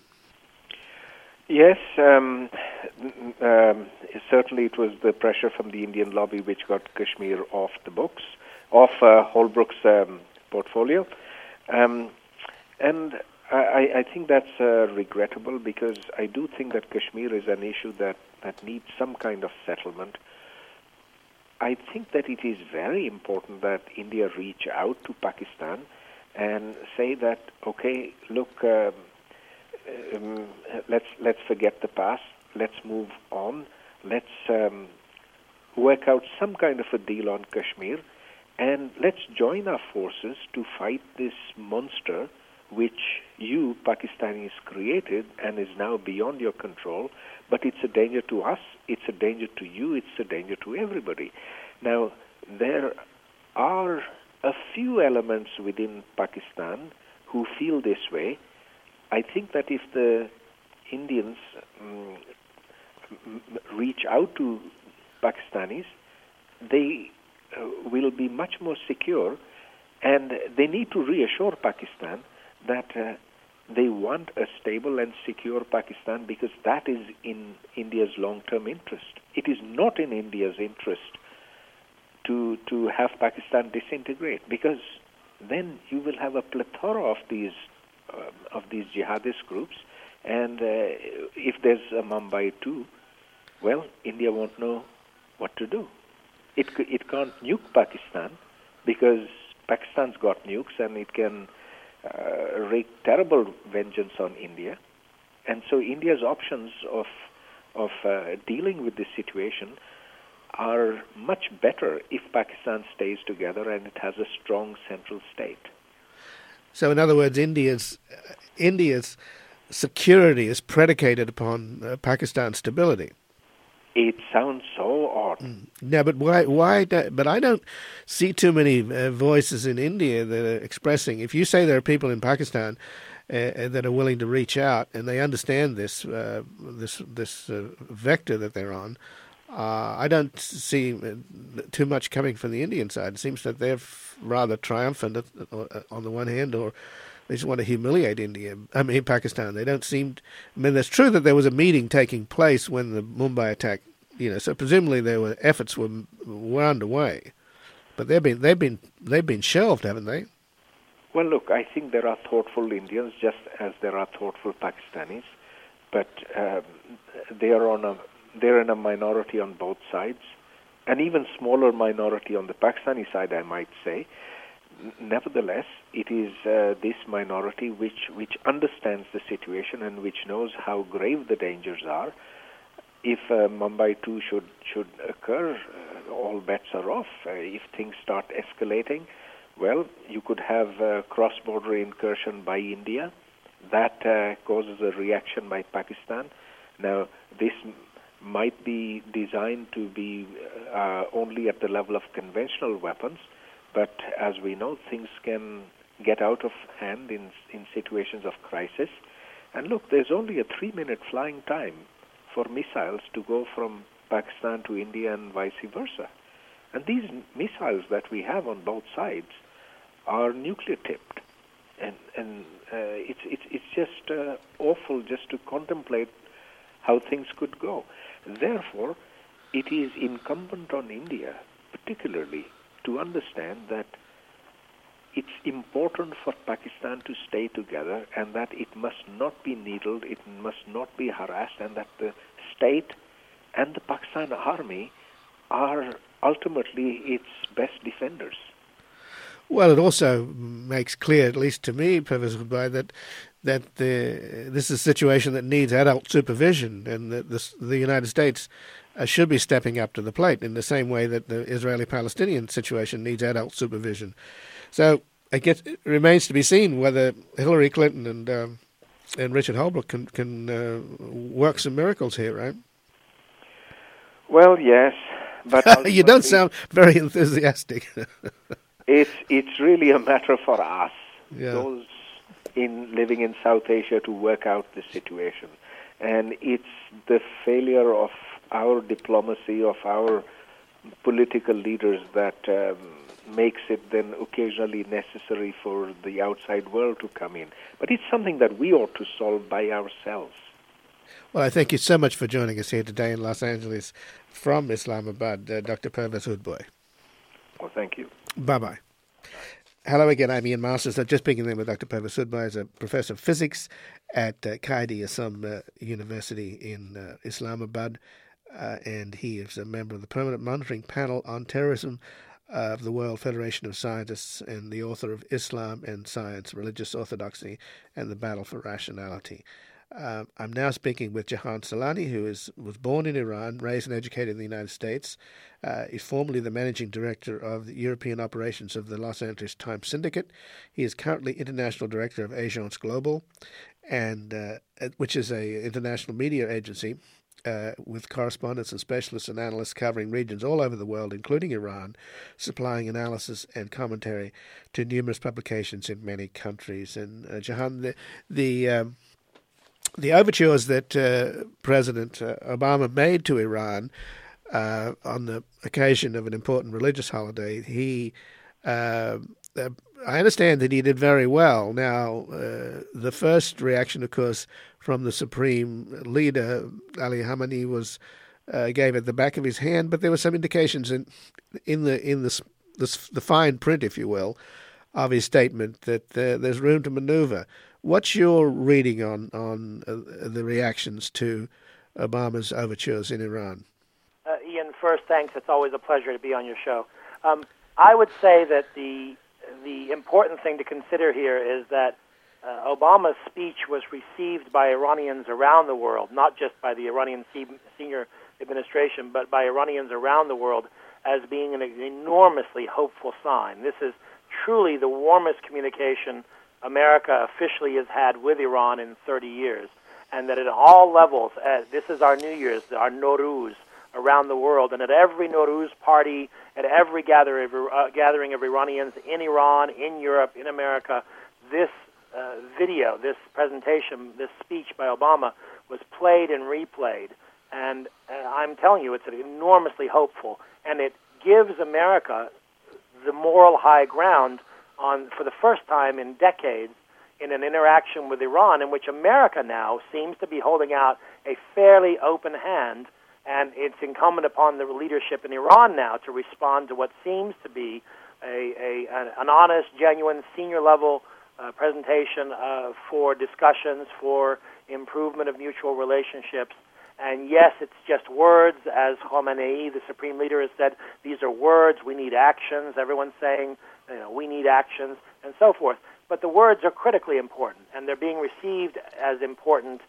[SPEAKER 3] Yes, um, um, certainly it was the pressure from the Indian lobby which got Kashmir off the books, off uh, Holbrooke's um, portfolio. Um, and I, I think that's uh, regrettable, because I do think that Kashmir is an issue that, that needs some kind of settlement. I think that it is very important that India reach out to Pakistan and say that, okay, look, um, um, let's let's forget the past, let's move on, let's um, work out some kind of a deal on Kashmir, and let's join our forces to fight this monster which you, Pakistanis, created and is now beyond your control, but it's a danger to us, it's a danger to you, it's a danger to everybody. Now, there are a few elements within Pakistan who feel this way. I think that if the Indians um, reach out to Pakistanis, they uh, will be much more secure, and they need to reassure Pakistan that uh, they want a stable and secure Pakistan, because that is in India's long-term interest. It is not in India's interest to to have Pakistan disintegrate, because then you will have a plethora of these uh, of these jihadist groups, and uh, if there's a Mumbai too, well, India won't know what to do. It it can't nuke Pakistan, because Pakistan's got nukes and it can Uh, wreak terrible vengeance on India. And so India's options of of uh, dealing with this situation are much better if Pakistan stays together and it has a strong central state.
[SPEAKER 1] So in other words, India's uh, India's security is predicated upon uh, Pakistan's stability.
[SPEAKER 3] It sounds so odd.
[SPEAKER 1] Mm. No, but why? Why? Do, but I don't see too many uh, voices in India that are expressing. If you say there are people in Pakistan uh, that are willing to reach out and they understand this uh, this this uh, vector that they're on, uh, I don't see too much coming from the Indian side. It seems that they're rather triumphant on the one hand, or they just want to humiliate India. I mean, Pakistan. They don't seem. I mean, it's true that there was a meeting taking place when the Mumbai attack. You know, so presumably there were efforts were were underway, but they've been they've been they've been shelved, haven't they?
[SPEAKER 3] Well, look, I think there are thoughtful Indians just as there are thoughtful Pakistanis, but um, they are on a they're in a minority on both sides, an even smaller minority on the Pakistani side, I might say. Nevertheless, it is uh, this minority which which understands the situation and which knows how grave the dangers are. If uh, Mumbai two should should occur, uh, all bets are off. Uh, if things start escalating, well, you could have a cross-border incursion by India. That uh, causes a reaction by Pakistan. Now, this might be designed to be uh, only at the level of conventional weapons, but as we know, things can get out of hand in in situations of crisis. And look, there's only a three-minute flying time for missiles to go from Pakistan to India and vice versa. And these missiles that we have on both sides are nuclear-tipped. And, and uh, it's, it's, it's just uh, awful just to contemplate how things could go. Therefore, it is incumbent on India, particularly, to understand that it's important for Pakistan to stay together and that it must not be needled, it must not be harassed, and that the state and the Pakistan army are ultimately its best defenders.
[SPEAKER 1] Well, it also makes clear, at least to me, Professor Hudbhai, that that the, this is a situation that needs adult supervision, and that this, the United States uh, should be stepping up to the plate in the same way that the Israeli-Palestinian situation needs adult supervision. So I guess it remains to be seen whether Hillary Clinton and um, and Richard Holbrooke can can uh, work some miracles here, right?
[SPEAKER 3] Well, yes, but
[SPEAKER 1] you don't sound very enthusiastic.
[SPEAKER 3] It's it's really a matter for us,
[SPEAKER 1] yeah.
[SPEAKER 3] those in living in South Asia, to work out the situation, and it's the failure of our diplomacy, of our political leaders, that um, makes it then occasionally necessary for the outside world to come in. But it's something that we ought to solve by ourselves.
[SPEAKER 1] Well, I thank you so much for joining us here today in Los Angeles from Islamabad, uh, Doctor Pervez Hudbhai.
[SPEAKER 3] Well, thank you.
[SPEAKER 1] Bye-bye. Hello again, I'm Ian Masters. I'm just speaking there with Doctor Pervez Hudbhai, as a professor of physics at uh, Quaid-e-Azam uh, University in uh, Islamabad, uh, and he is a member of the Permanent Monitoring Panel on Terrorism of the World Federation of Scientists and the author of Islam and Science, Religious Orthodoxy and the Battle for Rationality. Uh, I'm now speaking with Jahan Salani, who is was born in Iran, raised and educated in the United States. Uh, he's formerly the managing director of the European operations of the Los Angeles Times Syndicate. He is currently international director of Agence Global, and uh, which is a international media agency uh, with correspondents and specialists and analysts covering regions all over the world, including Iran, supplying analysis and commentary to numerous publications in many countries. And uh, Jahan, the the um, The overtures that uh, President uh, Obama made to Iran uh, on the occasion of an important religious holiday, he, uh, uh, I understand that he did very well. Now, uh, the first reaction, of course, from the supreme leader, Ali Khamenei, was uh, gave it the back of his hand, but there were some indications in in the in the the, the fine print, if you will, of his statement that uh, there's room to maneuver. What's your reading on on uh, the reactions to Obama's overtures in Iran?
[SPEAKER 4] Uh, Ian, first, thanks. It's always a pleasure to be on your show. Um, I would say that the the important thing to consider here is that uh, Obama's speech was received by Iranians around the world, not just by the Iranian senior administration, but by Iranians around the world, as being an enormously hopeful sign. This is truly the warmest communication America officially has had with Iran in thirty years, and that at all levels, uh, this is our New Year's, our Nowruz around the world, and at every Nowruz party, at every gather of, uh, gathering of Iranians in Iran, in Europe, in America, this uh, video, this presentation, this speech by Obama was played and replayed, and uh, I'm telling you, it's enormously hopeful, and it gives America the moral high ground on, for the first time in decades, in an interaction with Iran, in which America now seems to be holding out a fairly open hand, and it's incumbent upon the leadership in Iran now to respond to what seems to be a, a an honest, genuine, senior-level uh, presentation uh, for discussions, for improvement of mutual relationships. And yes, it's just words, as Khamenei, the supreme leader, has said. These are words. We need actions. Everyone's saying, you know, we need actions, and so forth. But the words are critically important, and they're being received as important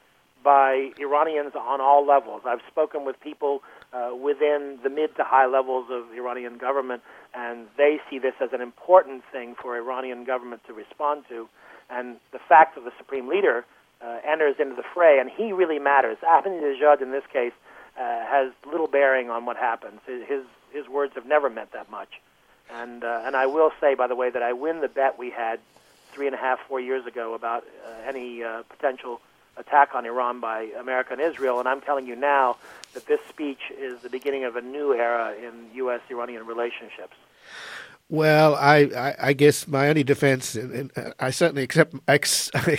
[SPEAKER 4] by Iranians on all levels. I've spoken with people uh, within the mid to high levels of the Iranian government, and they see this as an important thing for Iranian government to respond to. And the fact that the supreme leader uh, enters into the fray, and he really matters. Ahmadinejad, in this case, uh, has little bearing on what happens. His his words have never meant that much. And uh, and I will say, by the way, that I win the bet we had three and a half, four years ago about uh, any uh, potential attack on Iran by America and Israel. And I'm telling you now that this speech is the beginning of a new era in U S Iranian relationships.
[SPEAKER 1] Well, I, I, I guess my only defense, and, and I certainly accept I,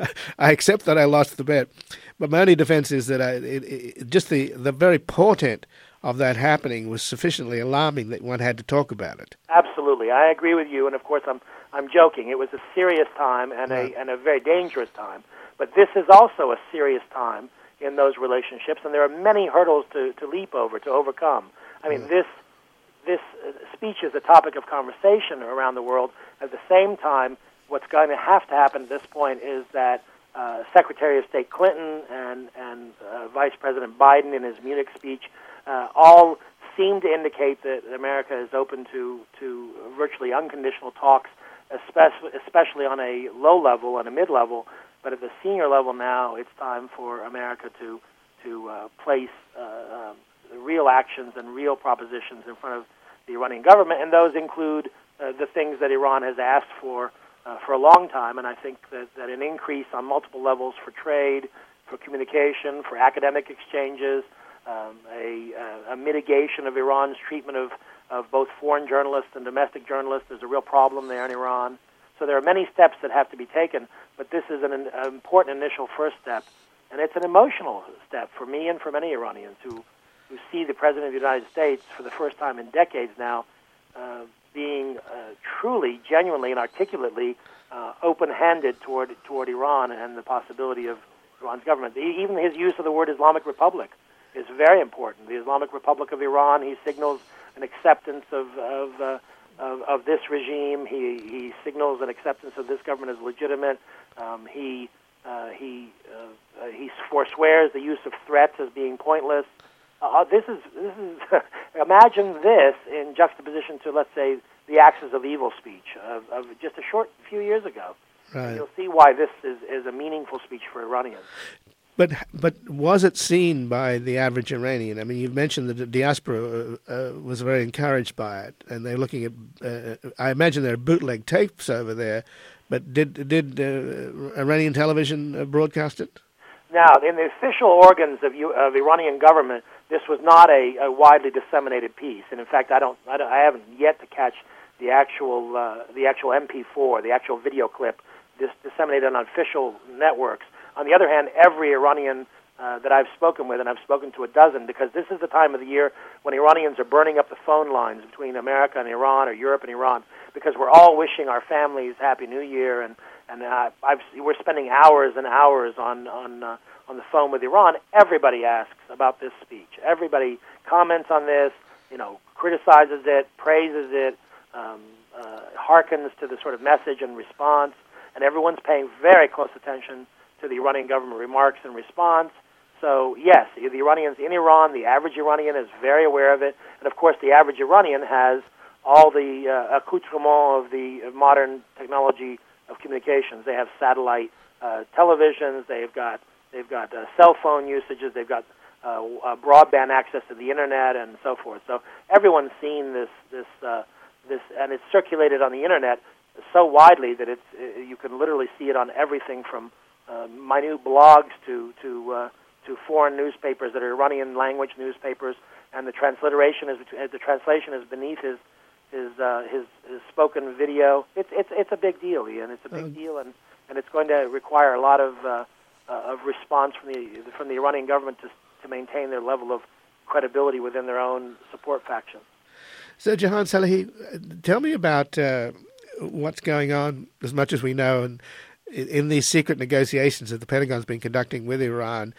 [SPEAKER 1] I accept that I lost the bet, but my only defense is that I, it, it, just the, the very portent of that happening was sufficiently alarming that one had to talk about it.
[SPEAKER 4] Absolutely. I agree with you, and of course I'm I'm joking. It was a serious time and a and a very dangerous time, but this is also a serious time in those relationships, and there are many hurdles to, to leap over, to overcome. I mean, yeah. this this speech is a topic of conversation around the world. At the same time, what's going to have to happen at this point is that uh, Secretary of State Clinton and, and uh, Vice President Biden in his Munich speech uh, all seem to indicate that America is open to, to virtually unconditional talks, especially, especially on a low level and a mid-level. But at the senior level now, it's time for America to, to uh, place uh, uh, real actions and real propositions in front of the Iranian government, and those include uh, the things that Iran has asked for uh, for a long time. And I think that, that an increase on multiple levels for trade, for communication, for academic exchanges, um, a, uh, a mitigation of Iran's treatment of, of both foreign journalists and domestic journalists. There's a real problem there in Iran. So there are many steps that have to be taken, but this is an, an important initial first step, and it's an emotional step for me and for many Iranians who who see the President of the United States for the first time in decades now uh, being uh, truly, genuinely, and articulately uh, open-handed toward toward Iran and the possibility of Iran's government. Even his use of the word Islamic Republic is very important. The Islamic Republic of Iran, he signals an acceptance of of, uh, of, of this regime. He, he signals an acceptance of this government as legitimate. Um, he uh, he uh, he forswears the use of threats as being pointless. Uh, this is this is imagine this in juxtaposition to, let's say, the Axis of Evil speech of, of just a short few years ago. Right. You'll see why this is, is a meaningful speech for Iranians.
[SPEAKER 1] But but was it seen by the average Iranian? I mean, you've mentioned that the diaspora uh, was very encouraged by it, and they're looking at. Uh, I imagine there are bootleg tapes over there, but did did uh, Iranian television broadcast it?
[SPEAKER 4] Now, in the official organs of, U, of Iranian government, this was not a, a widely disseminated piece, and in fact, I don't, I, don't, I haven't yet to catch the actual, uh, the actual M P four, the actual video clip, dis- disseminated on official networks. On the other hand, every Iranian uh, that I've spoken with, and I've spoken to a dozen, because this is the time of the year when Iranians are burning up the phone lines between America and Iran, or Europe and Iran, because we're all wishing our families Happy New Year, and and uh, I've, we're spending hours and hours on on uh, on the phone with Iran. Everybody asks about this speech. Everybody comments on this, you know, criticizes it, praises it, um, uh, hearkens to the sort of message and response, and everyone's paying very close attention to the Iranian government remarks and response. So, yes, the Iranians in Iran, the average Iranian is very aware of it, and of course the average Iranian has all the uh, accoutrement of the modern technology of communications. They have satellite uh, televisions, they've got they've got uh, cell phone usages, they've got uh, uh, broadband access to the internet, and so forth. So everyone's seen this this uh, this, and it's circulated on the internet so widely that it's uh, you can literally see it on everything from uh, minute blogs to to uh, to foreign newspapers that are Iranian language newspapers, and the transliteration is the translation is beneath his. His, uh, his his spoken video. It's it's it's a big deal, Ian. It's a big uh, deal, and, and it's going to require a lot of uh, uh, of response from the from the Iranian government to to maintain their level of credibility within their own support faction.
[SPEAKER 1] So, Jahan Salehi, tell me about uh, what's going on, as much as we know, and in, in these secret negotiations that the Pentagon's been conducting with Iran.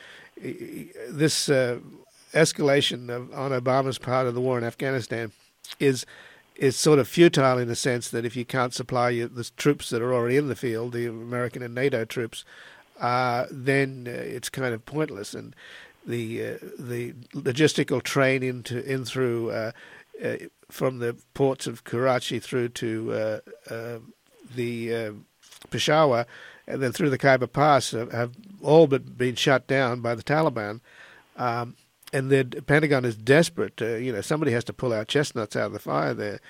[SPEAKER 1] This uh, escalation of, on Obama's part of the war in Afghanistan is. is sort of futile in the sense that if you can't supply you, the troops that are already in the field, the American and NATO troops, uh, then uh, it's kind of pointless. And the uh, the logistical train into in through uh, uh, from the ports of Karachi through to uh, uh, the uh, Peshawar and then through the Khyber Pass have, have all but been shut down by the Taliban. Um, and the Pentagon is desperate. Uh, you know, somebody has to pull our chestnuts out of the fire there.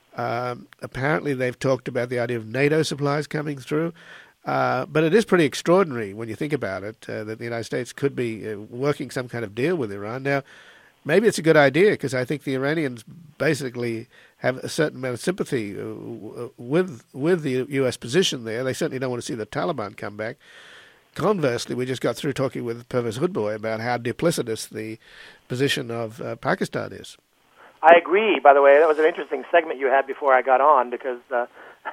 [SPEAKER 1] Um, apparently, they've talked about the idea of NATO supplies coming through. Uh, but it is pretty extraordinary when you think about it, uh, that the United States could be uh, working some kind of deal with Iran. Now, maybe it's a good idea, because I think the Iranians basically have a certain amount of sympathy uh, with with the U S position there. They certainly don't want to see the Taliban come back. Conversely, we just got through talking with Pervez Hoodbhoy about how duplicitous the position of uh, Pakistan is.
[SPEAKER 4] I agree, by the way. That was an interesting segment you had before I got on, because uh,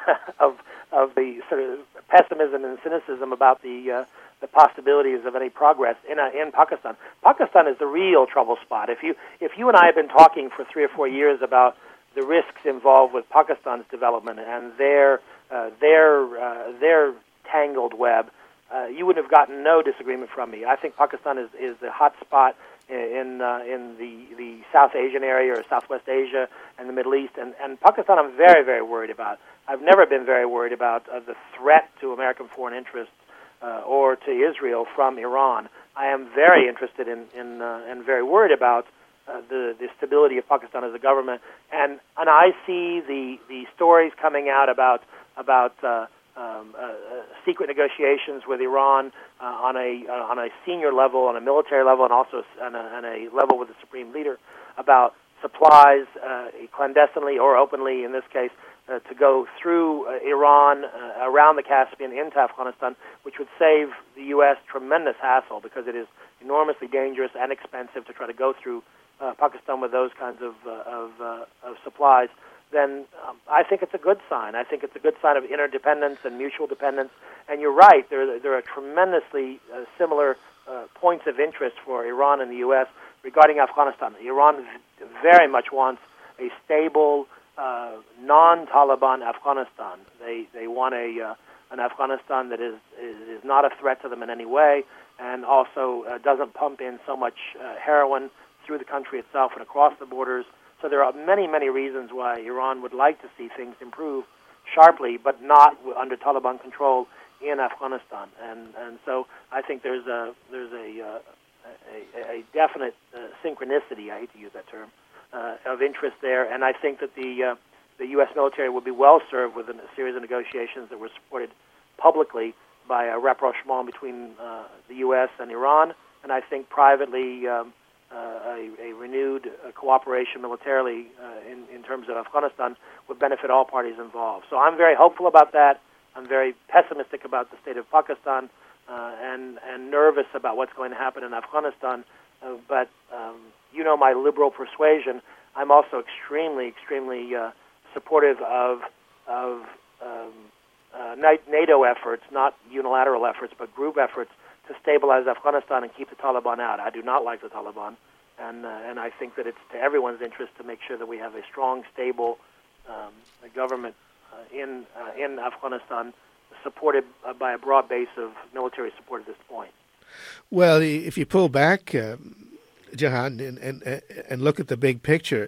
[SPEAKER 4] of of the sort of pessimism and cynicism about the uh, the possibilities of any progress in uh, in Pakistan. Pakistan is the real trouble spot. If you if you and I have been talking for three or four years about the risks involved with Pakistan's development and their uh, their uh, their tangled web, uh, you would have gotten no disagreement from me. I think Pakistan is is the hot spot in uh, in the, the South Asian area or Southwest Asia and the Middle East, and, and Pakistan I'm very, very worried about. I've never been very worried about uh, the threat to American foreign interests uh, or to Israel from Iran. I am very interested in, in uh, and very worried about uh, the, the stability of Pakistan as a government, and and I see the, the stories coming out about about uh, Um, uh, uh, secret negotiations with Iran uh, on a uh, on a senior level, on a military level, and also on a, on a level with the supreme leader about supplies, uh, clandestinely or openly, in this case, uh, to go through uh, Iran, uh, around the Caspian, into Afghanistan, which would save the U S tremendous hassle, because it is enormously dangerous and expensive to try to go through uh, Pakistan with those kinds of uh, of, uh, of supplies. Then um, I think it's a good sign. I think it's a good sign of interdependence and mutual dependence. And you're right, there, there are tremendously uh, similar uh, points of interest for Iran and the U S regarding Afghanistan. Iran very much wants a stable, uh, non-Taliban Afghanistan. They they want a uh, an Afghanistan that is, is is not a threat to them in any way, and also uh, doesn't pump in so much uh, heroin through the country itself and across the borders. So there are many, many reasons why Iran would like to see things improve sharply, but not under Taliban control in Afghanistan. And and so I think there's a there's a uh, a, a definite uh, synchronicity. I hate to use that term uh, of interest there, and I think that the uh, the U S military would be well served with a series of negotiations that were supported publicly by a rapprochement between uh, the U S and Iran, and I think privately. Um, Uh, a, a renewed uh, cooperation militarily uh, in, in terms of Afghanistan would benefit all parties involved. So I'm very hopeful about that. I'm very pessimistic about the state of Pakistan uh, and, and nervous about what's going to happen in Afghanistan. Uh, but um, you know my liberal persuasion. I'm also extremely, extremely uh, supportive of, of um, uh, NATO efforts, not unilateral efforts, but group efforts to stabilize Afghanistan and keep the Taliban out. I do not like the Taliban, and uh, and I think that it's to everyone's interest to make sure that we have a strong, stable um, government uh, in uh, in Afghanistan, supported uh, by a broad base of military support at this point.
[SPEAKER 1] Well, if you pull back, uh, Jahan, and, and and look at the big picture,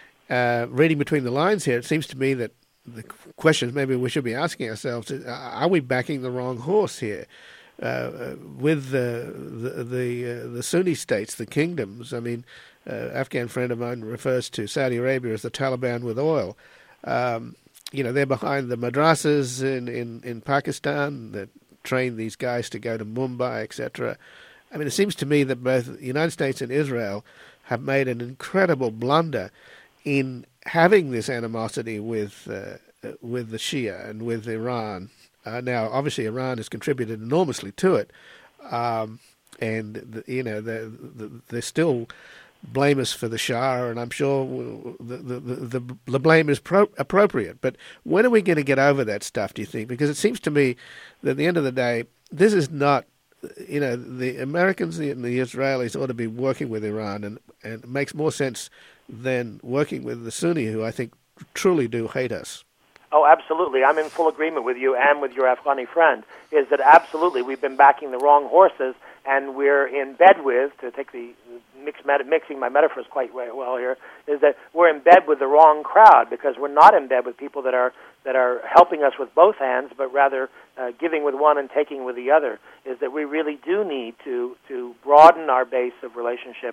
[SPEAKER 1] uh, reading between the lines here, it seems to me that the questions maybe we should be asking ourselves: are we backing the wrong horse here? Uh, with the the the, uh, the Sunni states, the kingdoms. I mean, uh, Afghan friend of mine refers to Saudi Arabia as the Taliban with oil. Um, you know, they're behind the madrasas in, in, in Pakistan that train these guys to go to Mumbai, et cetera. I mean, it seems to me that both the United States and Israel have made an incredible blunder in having this animosity with uh, with the Shia and with Iran. Uh, now, obviously, Iran has contributed enormously to it, um, and the, you know the, the, they still blame us for the Shah, and I'm sure the the, the, the blame is pro- appropriate. But when are we going to get over that stuff, do you think? Because it seems to me that at the end of the day, this is not, you know, the Americans and the Israelis ought to be working with Iran, and, and it makes more sense than working with the Sunni, who I think truly do hate us.
[SPEAKER 4] Oh, absolutely. I'm in full agreement with you and with your Afghani friend, is that absolutely we've been backing the wrong horses, and we're in bed with, to take the mix, mixing my metaphors quite well here, is that we're in bed with the wrong crowd, because we're not in bed with people that are that are helping us with both hands, but rather uh, giving with one and taking with the other, is that we really do need to, to broaden our base of relationships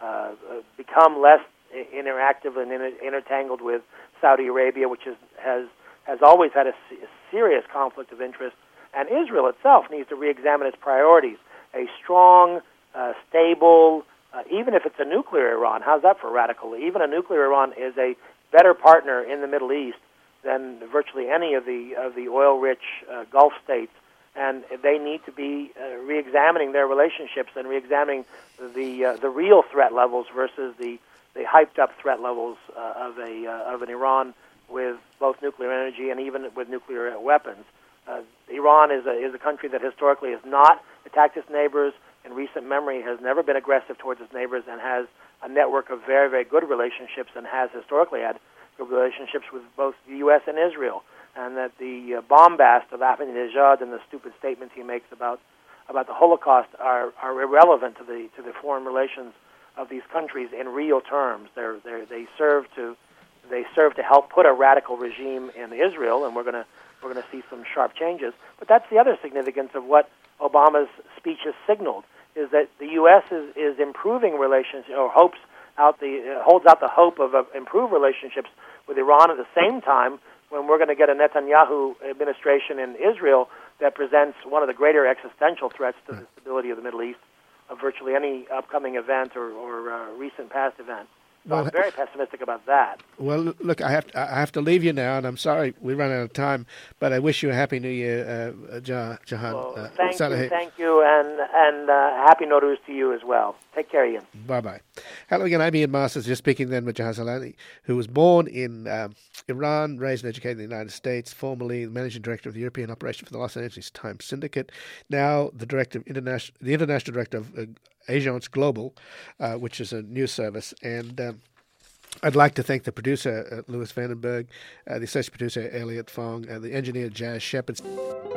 [SPEAKER 4] uh, become less interactive and inter- intertangled with Saudi Arabia, which is, has has always had a, se- a serious conflict of interest. And Israel itself needs to re-examine its priorities. A strong, uh, stable, uh, even if it's a nuclear Iran, how's that for radical? Even a nuclear Iran is a better partner in the Middle East than virtually any of the of the oil-rich uh, Gulf states. And they need to be uh, re-examining their relationships and re-examining the uh, the real threat levels versus the, the hyped-up threat levels uh, of a uh, of an Iran with both nuclear energy and even with nuclear weapons. Uh, Iran is a is a country that historically has not attacked its neighbors. In recent memory, has never been aggressive towards its neighbors, and has a network of very very good relationships, and has historically had good relationships with both the U S and Israel. And that the uh, bombast of Ahmadinejad and the stupid statements he makes about about the Holocaust are, are irrelevant to the to the foreign relations of these countries in real terms. They're, they're, they serve to they serve to help put a radical regime in Israel, and we're going to we're going to see some sharp changes. But that's the other significance of what Obama's speech has signaled, is that the U S is, is improving relations or hopes out the uh, holds out the hope of uh, improved relationships with Iran at the same time when we're going to get a Netanyahu administration in Israel that presents one of the greater existential threats to the stability of the Middle East of virtually any upcoming event or, or uh, recent past event. So well, I'm very pessimistic about that.
[SPEAKER 1] Well, look, I have to, I have to leave you now, and I'm sorry we run out of time, but I wish you a happy New Year, uh, Jahan.
[SPEAKER 4] Well,
[SPEAKER 1] uh,
[SPEAKER 4] thank Salahi. you, thank you, and and uh, happy Nowruz to you as well. Take care, Ian.
[SPEAKER 1] Bye-bye. Hello again, I'm Ian Masters, just speaking then with Jahan Salahi, who was born in um, Iran, raised and educated in the United States, formerly the managing director of the European operation for the Los Angeles Times Syndicate, now the director of international, the international director of uh, Agence Global, uh, which is a news service. And um, I'd like to thank the producer, uh, Louis Vandenberg, uh, the associate producer, Elliot Fong, and the engineer, Jazz Shepard.